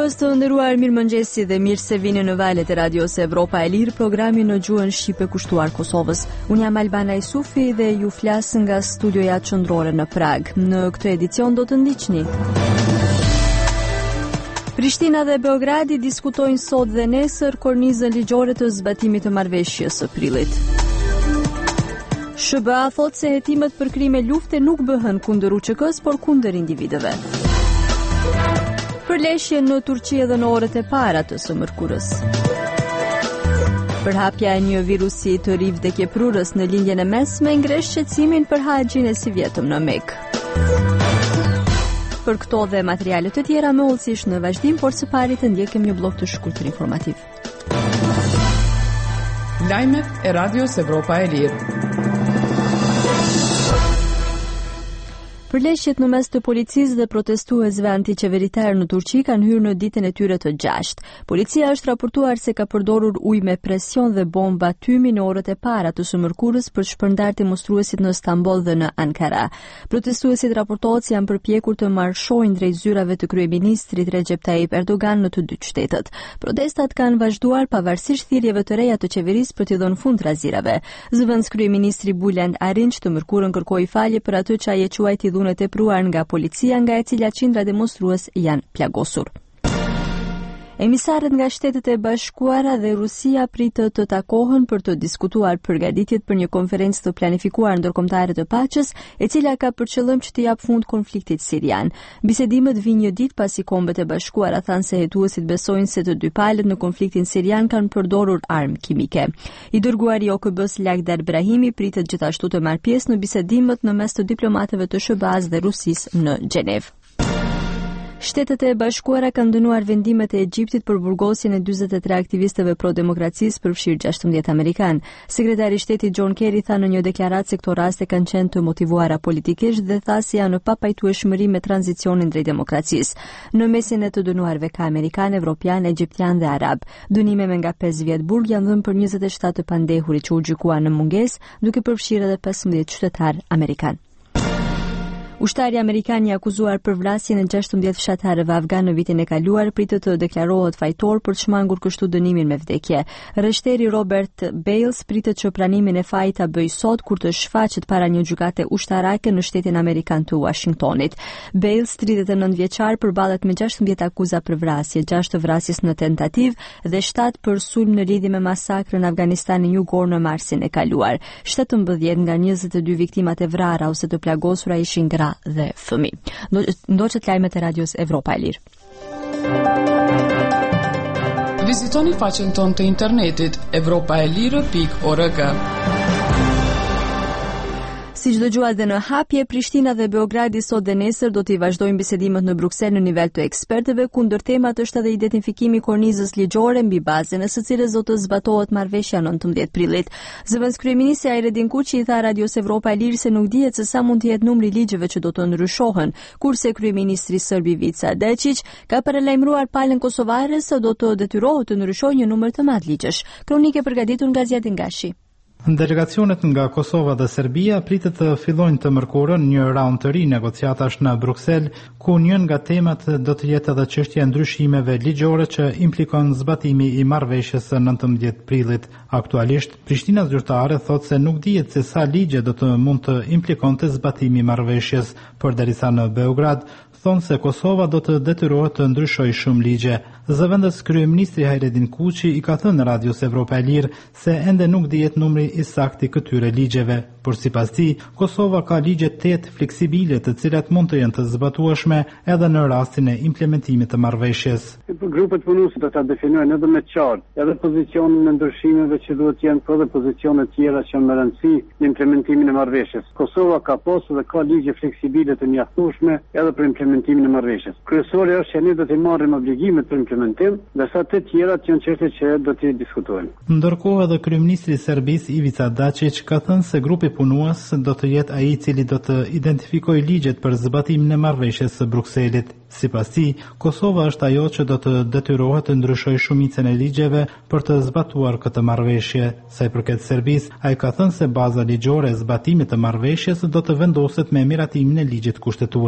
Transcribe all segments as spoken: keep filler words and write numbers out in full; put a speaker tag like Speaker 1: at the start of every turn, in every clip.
Speaker 1: dëgjues të nderuar, mirëmëngjesi dhe mirë se vini në valët e Radios Evropa e Lirë, programi në gjuhën shqipe kushtuar Kosovës. Unë jam Albana Isufi dhe ju flas nga studioja qendrore në Prag. Në këtë edicion do të ndiqni. Prishtina dhe Beogradi diskutojnë sot dhe nesër kornizën ligjore të zbatimit të marrëveshjes së prillit. S B A thotë se hetimet për krime lufte nuk bëhen kundër U Q K-s, por kundër individëve. Përleshje në Turqi edhe në orët e para të së mërkurës. Përhapja e një virusi të ri vdekjeprurës në lindjen e mesme ngresh shqetësimin për haxhin e si vjetëm në Mekë. Për këto dhe materiale të tjera me ullësish në vazhdim, por së pari të ndjekim një blok të shkurtër informativ.
Speaker 2: Lajmet e Radios Evropa e Lirë.
Speaker 1: Përleshjet në mes të policisë dhe protestuesve antiqeveritar në Turqi kanë hyrë në ditën e tyre të gjashtë. Policia është raportuar se ka përdorur ujë me presion dhe bomba tymi në orët e para të së mërkurës për shpërndar demonstruesit në Stamboll dhe në Ankara. Protestuesit raportohet se janë përpjekur të marshojnë drejt zyrave të kryeministrit Recep Tayyip Erdogan në të dy qytetet. Protestat kanë vazhduar pavarësisht thirrjeve të reja të qeverisë për t'i dhënë fund razirave. Zëvendës kryeministri Bülent Arınç të mërkurën kërkoi falje për atë që ai e quajti në tepruar nga policia, nga e cila qindra demonstrues janë plagosur. Emisarët nga Shtetet e Bashkuara dhe Rusia pritë të takohen për të diskutuar përgatitjet për një konferencë të planifikuar ndërkombëtare të paqes, e cila ka për qëllim që të jap fund konfliktit sirian. Bisedimet vijnë një ditë pasi Kombet e Bashkuara thanë se hetuesit besojnë se të dy palët në konfliktin sirian kanë përdorur armë kimike. I dërguari i O K B-s Lakhdar Brahimi pritet gjithashtu të marrë pjesë në bisedimet në mes të diplomatëve të S B A-s dhe Rusisë në Gjenevë. Shtetet e Bashkuara kanë dënuar vendimet e Egjiptit për burgosjen e dyzet e tre aktivistëve pro-demokracisë, përfshirë gjashtëmbëdhjetë amerikan. Sekretari i Shtetit John Kerry tha në një deklaratë se këto raste kanë qenë të motivuara politikisht dhe tha se janë në papajtueshmëri me tranzicionin drejt demokracisë. Në mesin e të dënuarve ka amerikan, evropian, egjiptian dhe arab. Dënime me nga pesë vjet burg janë dhënë për njëzet e shtatë të pandehurit që u gjykuan në mungesë, duke përfshirë edhe pesëmbëdhjetë qytetar amerikan. Ushtari amerikan i akuzuar për vrasjen e gjashtëmbëdhjetë fshatarëve afgan në vitin e kaluar pritet të deklarohet fajtor për të shmangur kështu dënimin me vdekje. Rreshteri Robert Bales pritet që pranimin e fajit ta bëjë sot kur të shfaqet para një gjykate ushtarake në shtetin amerikan të Washingtonit. Bales, tridhjetë e nëntë vjeçar, përballet me gjashtëmbëdhjetë akuza për vrasje, gjashtë vrasjes në tentativë dhe shtatë për sulm në lidhje me masakrën në Afganistanin jugor në marsin e kaluar. shtatëmbëdhjetë nga njëzet e dy viktimat e vrara ose të plagosura ishin gra dhe fëmijë. Ndoqët lajmet e Radios Evropa e Lirë.
Speaker 2: Vizitoni faqen tonë të internetit evropaelire pikë org.
Speaker 1: Si çdo dëgjuat dhe në hapje, Prishtina dhe Beogradi sot dhe nesër do t'i vazhdojnë bisedimet në Bruksel në nivel të ekspertëve. Kundër temat është edhe identifikimi i kornizës ligjore mbi bazën e së cilës do të zbatohet marrëveshja nëntëmbëdhjetë prillit. Zëvendës kryeministri Ajredin Kuçi i tha Radios Evropa e Lirë se nuk dihet se sa mund të jetë numri i ligjeve që do të ndryshohen, kurse kryeministri serb Ivica Dačić ka paralajmëruar palën kosovare se do të detyrohet të ndryshojë një numër të madh ligjesh. Kronike përgatitur nga Zjadin Gashi.
Speaker 3: Delegacionet nga Kosova dhe Serbia pritet të fillojnë të mërkurën një raund të ri negociatash në Bruksel, ku një nga temat do të jetë edhe çështja e ndryshimeve ligjore që implikon zbatimi i marrëveshjes së nëntëmbëdhjetë prillit. Aktualisht, Prishtina zyrtare thotë se nuk dihet se sa ligje do të mund të implikonte zbatimi i marrëveshjes, përderisa në Beograd thonë se Kosova do të detyrohet të ndryshojë shumë ligje. Zëvendës kryeministri Ajredin Kuçi i ka thënë në Radios Evropa e Lirë se ende nuk dihet numri i saktë i këtyre ligjeve, por sipas tij, Kosova ka ligje tetë fleksibile të cilat mund të jenë të zbatueshme edhe në rastin e implementimit të marrëveshjes.
Speaker 4: Grupet punuese do ta definojnë edhe me qartë edhe pozicionin e ndryshimeve që duhet të jenë, por edhe pozicione të tjera që më rëndësi në implementimin e marrëveshjes. Kosova ka pasur dhe ka ligje fleksibile të mjaftueshme edhe për implementimin e marrëveshjes. Kryesori është që ne do të marrim obligimet për implementim, ndërsa të tjerat janë çështje që do të diskutojnë.
Speaker 3: Ndërkohë edhe kryeministri i Serbisë Ivica Dačić ka thënë se grupi punues do të jetë ai i cili do të identifikojë ligjet për zbatimin e marrëveshjes së Brukselit. Sipas tij, Kosova është ajo që do të detyrohet të ndryshojë shumicën e ligjeve për të zbatuar këtë marrëveshje. Sa i përket Serbisë, ai ka thënë se baza ligjore e zbatimit të marrëveshjes do të vendoset me miratimin e ligjit kushtetues.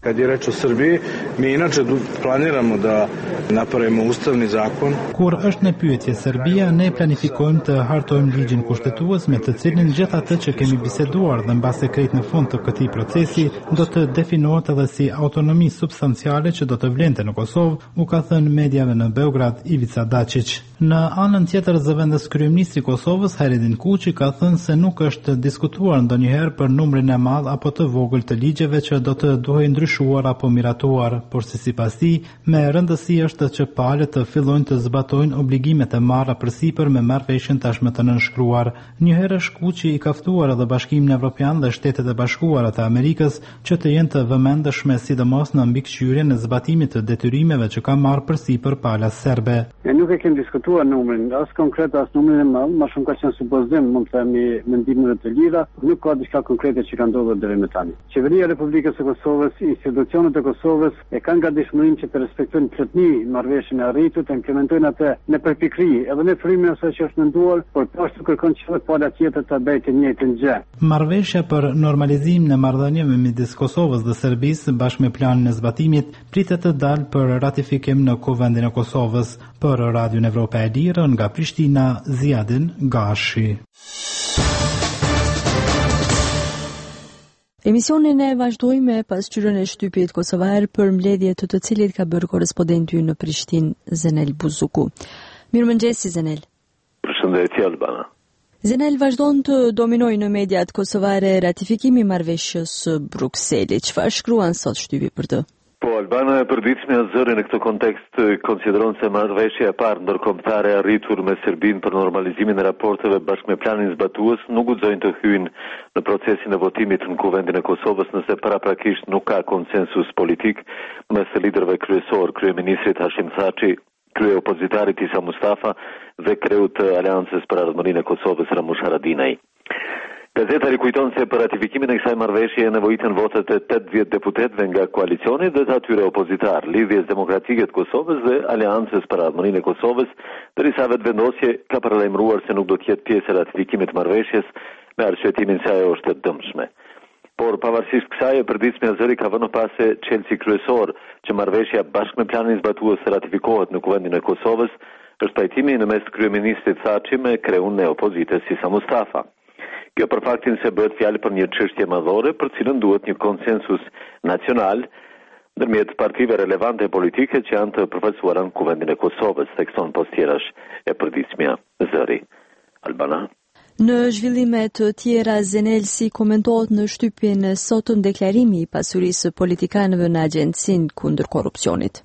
Speaker 5: Kad je reč o Srbiji, mi inače planiramo da napravimo ustavni zakon.
Speaker 3: Kur është në pyetje Serbia, ne planifikojmë të hartojmë ligjin kushtetues me të cilin gjithë atë që kemi biseduar dhe mbase krejt në fund të këtij procesi do të definohet edhe si autonomi substanciale që do të vlente në Kosovë, u ka thënë mediave në Beograd Ivica Dačić. Në anën tjetër, zëvendës kryeministri i Kosovës Hajredin Kuçi ka thënë se nuk është diskutuar ndonjëherë për numrin e madh apo të vogël të ligjeve që do të duhej ndryshuar apo miratuar, por se sipas tij, me rëndësi është që palët të fillojnë të zbatojnë obligimet e marra përsipër me marrëveshjen tashmë të nënshkruar. Një herë Kuçi i ka ftuar edhe Bashkimin Evropian dhe Shtetet e Bashkuara të Amerikës që të jenë të vëmendshme sidomos në mbikëqyrjen e zbatimit të detyrimeve që ka marrë përsipër pala serbe.
Speaker 4: Ne nuk e kemi diskutuar numrin, as konkret as numrin e madh, më shumë ka qenë supozim, mund të themi mendime të lira, nuk ka diçka konkrete që ka ndodhur deri më tani. Qeveria e Republikës së Kosovës, institucionet e Kosovës e kanë gatishmërinë që të respektojnë plotni marrëveshjen e arritur, të implementojnë atë në përpikri, edhe në frimin asaj që është menduar, por poshtë kërkon që pala tjetër të bëjë të njëjtën gjë.
Speaker 3: Marrëveshja për normalizimin e marrëdhënieve midis Kosovës dhe Serbisë bashkë me planin e zbatimit pritet të dalë për ratifikim në Kuvendin e Kosovës. Për Radion Evropa e Lirë nga Prishtina, Ziadin Gashi.
Speaker 1: Emisionin e vazhdojmë me pasqyrën e shtypit kosovar për mbledhje të të cilit ka bërë korrespondenti në Prishtinë, Zenel Buzuku. Mirëmëngjesi, Zenel.
Speaker 6: Përshëndetje, Albana.
Speaker 1: Zenel, vazhdon të dominojë në mediat kosovare ratifikimi i marrëveshjes së Brukselit. Çfarë shkruan sot shtypi për të?
Speaker 6: Po, Albana e përditshme e zëri në këtë kontekst konsideron se marrëveshja e parë ndërkombëtare e arritur me Serbinë për normalizimin e raporteve bashkë me planin zbatues nuk guxojnë të hyjnë në procesin e votimit në Kuvendin e Kosovës nëse paraprakisht nuk ka konsensus politik mes liderëve kryesor, kryeministrit Hashim Thaçi, krye opozitarit Isa Mustafa dhe kreut të Aleancës për Ardhmërinë e Kosovës Ramush Haradinaj. Gazeta rikujton se për ratifikimin e kësaj marrëveshje nevojiten votet e tetëdhjetë deputetëve nga koalicioni dhe të atyre opozitar, Lidhjes Demokratike të Kosovës dhe Aleancës për Ardhmërinë e Kosovës, derisa vetëvendosje ka paralajmëruar se nuk do të jetë pjesë e ratifikimit të marrëveshjes me arsyetimin se ajo është e dëmshme. Por pavarësisht kësaj, e përditshme e zëri ka vënë pas se çelësi kryesor që marrëveshja bashkë me planin zbatues ratifikohet në Kuvendin e Kosovës është pajtimi në mes kryeministrit Thaçi me kreun e opozitës Isa Mustafa. Kjo për faktin se bëhet fjalë për një çështje madhore për cilën duhet një konsensus nacional ndërmjet partive relevante politike që janë të përfaqësuara në Kuvendin e Kosovës, thekson postjerash e përditshmja zëri. Albana.
Speaker 1: Në zhvillime të tjera, Zenel, si komentohet në shtypjen e sotëm deklarimi i pasurisë politikanëve në Agjencinë kundër korrupsionit?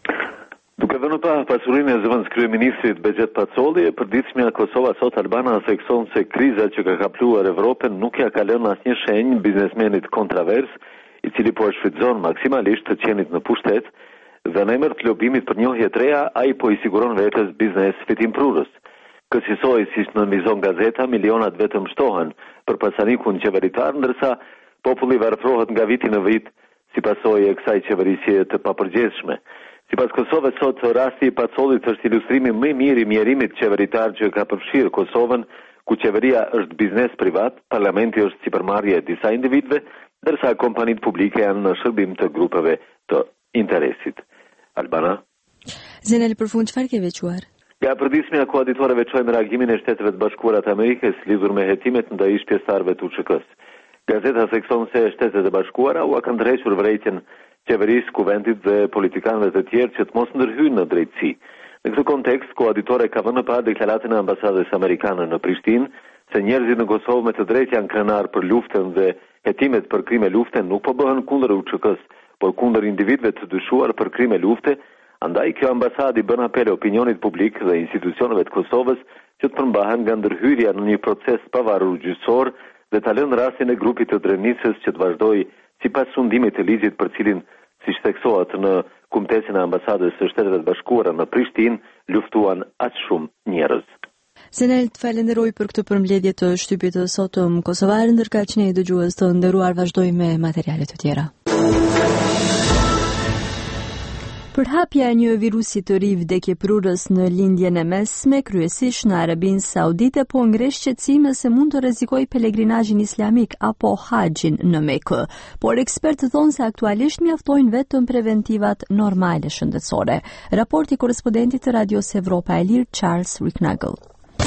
Speaker 6: Duke vënë pa pasurinë e zëvendës kryeministrit Bexhet Pacolli, e përditshmja Kosova sot Albana thekson se kriza që ka kapluar Evropën nuk ja ka lënë asnjë shenjë biznesmenit kontravers, i cili po e shfrytëzon maksimalisht të qenit në pushtet dhe në emër të lobimit për njohje të reja, ai po i siguron vetes biznes fitimprurës. Kësaj si nënvizon gazeta, milionat vetëm shtohen për pasanikun qeveritar, ndërsa populli varfrohet nga viti në vit si pasojë e kësaj qeverisje të papërgjeshme. Sipas Kosovës sot, rasti i Pacollit është ilustrimi më i mirë i mjerimit qeveritar që ka përfshirë Kosovën, ku qeveria është biznes privat, parlamenti është sipërmarrje e disa individëve, ndërsa kompanitë publike janë në shërbim të grupeve të interesit. Albana.
Speaker 1: Zenel, për fund çfarë ke veçuar?
Speaker 6: Nga përditshmja koaditore veçojmë reagimin e Shteteve të Bashkuara të Amerikës lidhur me hetimet ndaj pjesëtarëve të U Ç K-s. Gazeta thekson se Shtetet e Bashkuara u kanë ndrejtur vërejtjen qeverisë, kuvendit dhe politikanëve të tjerë që të mos ndërhyjnë në drejtësi. Në këtë kontekst, koaditore ka vënë pa deklaratën e ambasadës amerikane në Prishtinë se njerëzit në Kosovë me të drejtë janë krenar për luftën dhe hetimet për krime lufte nuk po bëhen kundër U Ç K-s, por kundër individëve të dyshuar për krime lufte. Andaj kjo ambasadë i bën apel opinionit publik dhe institucioneve të Kosovës që të përmbahen nga ndërhyrja në një proces pavarur gjyqësor dhe ta lënë rastin e grupit të Drenicës që të vazhdojë sipas sundimit të ligjit për cilin, siç theksohet në kumtesin e ambasadës së Shteteve të Bashkuara në Prishtinë, luftuan aq shumë njerëz.
Speaker 1: Zenel, të falenderoj për këtë përmbledhje të shtypit të sotëm kosovar, ndërkaq ne dëgjues të nderuar vazhdojmë me materiale të tjera. Përhapja e një virusi të ri vdekje prurës në lindjen e mesme, kryesisht në Arabinë Saudite, po ngresh qetësime se mund të rrezikojë pelegrinazhin islamik apo haxhin në Mekë. Por ekspertët thonë se aktualisht mjaftojnë vetëm preventivat normale shëndetësore. Raporti korrespondentit të Radios Evropa e Lirë, Charles Ricknagel.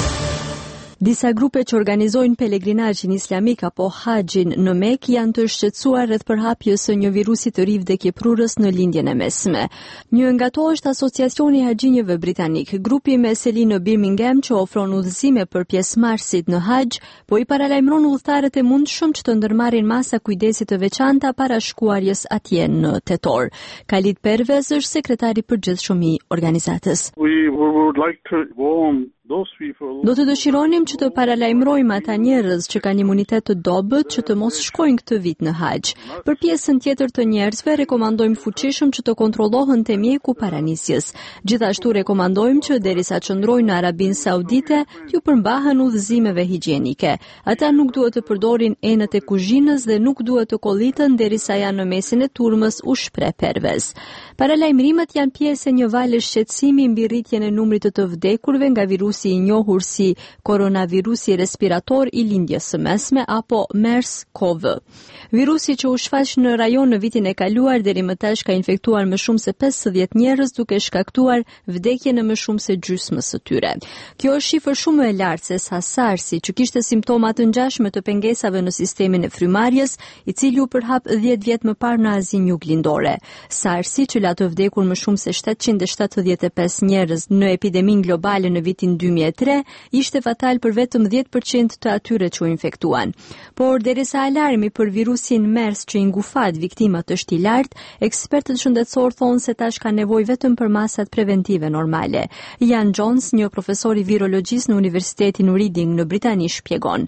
Speaker 1: Disa grupe që organizojnë pelegrinazhin islamik apo haxhin në Mekë janë të shqetësuar rreth përhapjes së një virusi të ri vdekje prurës në lindjen e mesme. Një nga to është Asociacioni i Haxhinjeve Britanik, grupi me seli në Birmingham që ofron udhëzime për pjesëmarrësit në haxh, po i paralajmëron udhëtarët e mundshëm që të ndërmarrin masa kujdesi të veçanta para shkuarjes atje në tetor. Khalid Pervez është sekretari përgjithshëm i organizatës.
Speaker 7: We would like to warn
Speaker 1: Do të dëshironim që të paralajmërojmë ata njerëz që kanë imunitet të dobët që të mos shkojnë këtë vit në haxh. Për pjesën tjetër të njerëzve rekomandojmë fuqishëm që të kontrollohen te mjeku para nisjes. Gjithashtu rekomandojmë që derisa qëndrojnë në Arabinë Saudite, t'ju përmbahen udhëzimeve higjienike. Ata nuk duhet të përdorin enët e kuzhinës dhe nuk duhet të kolliten derisa janë në mesin e turmës, u shpreh Pervez. Paralajmërimet janë pjesë e një vale shqetësimi mbi rritjen e numrit të të vdekurve nga virusi i njohur si koronavirusi respirator i lindjes së mesme apo MERS-CoV. Virusi që u shfaq në rajon në vitin e kaluar deri më tash ka infektuar më shumë se pesëdhjetë njerëz duke shkaktuar vdekje në më shumë se gjysmës së tyre. Kjo është shifër shumë më e lartë se sa SARS-i, që kishte simptoma të ngjashme të pengesave në sistemin e frymarrjes, i cili u përhap dhjetë vjet më parë në Azinë Juglindore. SARS-i, që la të vdekur më shumë se shtatëqind e shtatëdhjetë e pesë njerëz në epidemin globale në vitin dy mijë e tre, ishte fatal për vetëm dhjetë përqind të atyre që u infektuan. Por derisa alarmi për virusin MERS që i ngufat viktimat është i lartë, ekspertët shëndetësor thonë se tash ka nevojë vetëm për masat preventive normale. Ian Jones, një profesor i virologjisë në Universitetin Reading në Britani, shpjegon.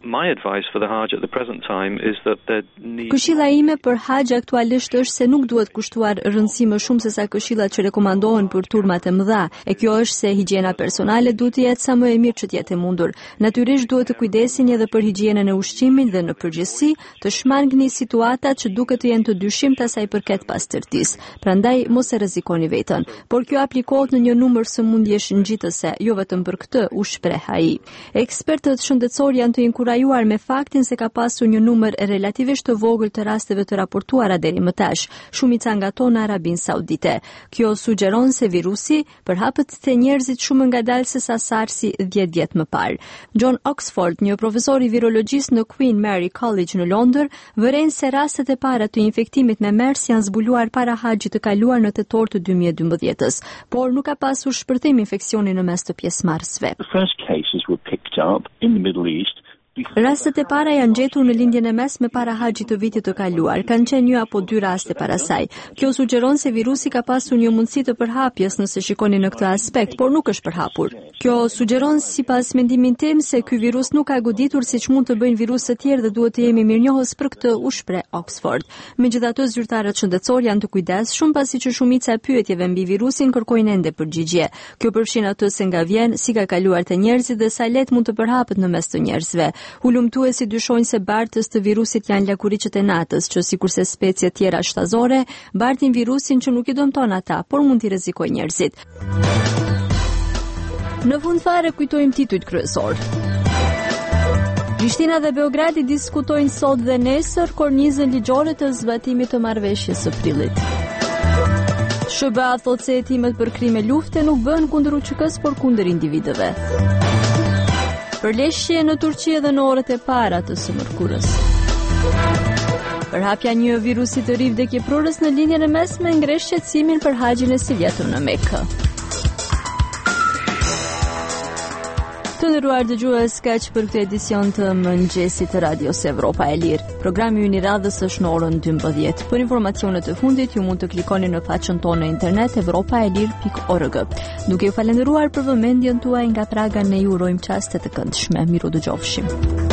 Speaker 1: Këshilla ime për haxh aktualisht është se nuk duhet kushtuar rëndësi më shumë se sa këshillat që rekomandohen për turmat e mëdha, e kjo është se higjiena personale duhet të jetë sa më e mirë që të jetë e mundur. Natyrisht duhet të kujdesini edhe për higjienën e ushqimit dhe në përgjithësi të shmangni situatat që duket të jenë të dyshimta sa i përket pastërtisë. Prandaj mos e rrezikoni veten. Por kjo aplikohet në një numër sëmundjesh ngjitëse, jo vetëm për këtë, u shpreh ai. Ekspertët shëndetësor janë të inkurajuar me faktin se ka pasur një numër relativisht të vogël të rasteve të raportuara deri më tash, shumica nga to në Arabinë Saudite. Kjo sugjeron se virusi përhapet te njerëzit shumë ngadalë se sa SARS-i dhjetë vjet më parë. John Oxford, një profesor i virologjisë në Queen Mary College në Londër, vëren se rastet e para të infektimit me MERS janë zbuluar para haxhit të kaluar në tetor të dy mijë e dymbëdhjetës, por nuk ka pasur shpërthim infeksioni në mes të pjesëmarrësve.
Speaker 8: The first cases were picked up in the Middle East.
Speaker 1: Rastet e para janë gjetur në lindjen e mesme para haxhit të vitit të kaluar. Kanë qenë një apo dy raste para saj. Kjo sugjeron se virusi ka pasur një mundësi të përhapjes nëse shikoni në këtë aspekt, por nuk është përhapur. Kjo sugjeron sipas mendimit tim se ky virus nuk ka goditur siç mund të bëjnë viruset të tjerë dhe duhet të jemi mirënjohës për këtë, u shpreh Oxford. Megjithatë, zyrtarët shëndetësor janë të kujdesshëm pasi që shumica e pyetjeve mbi virusin kërkojnë ende përgjigje. Kjo përfshin atë se nga vjen, si ka kaluar te njerëzit dhe sa lehtë mund të përhapet në mes të njerëzve. Hulumtuesi dyshojnë se bartës të virusit janë lakuriçet e natës, që sikurse specie tjera shtazore, bartin virusin që nuk i dëmton ata, por mund t'i rrezikojë njerëzit. Në fund fare kujtojmë titujt kryesor. Prishtina dhe Beogradi diskutojnë sot dhe nesër kornizën ligjore të zbatimit të marrëveshjes së prillit. S B A thotë se hetimet për krime lufte nuk bëhen kundër U Q K-s, por kundër individëve. Përleshje në Turqi edhe në orët e para të së mërkurës. Përhapja një virusi të ri vdekje prurës në lindjen e mesme ngresh qetësimin për haxhin e së vjetër në Mekë. Të nderuar dëgjues, kaq për këtë edicion të mëngjesit të Radios Evropa e Lirë. Programi ynë i radhës është në orën dymbëdhjetë. Për informacionet e fundit ju mund të klikoni në faqen tonë në internet evropaelir pikë org. Duke ju falendëruar për vëmendjen tuaj nga Praga, ne ju urojmë çaste të këndshme. Miru dëgjofshim.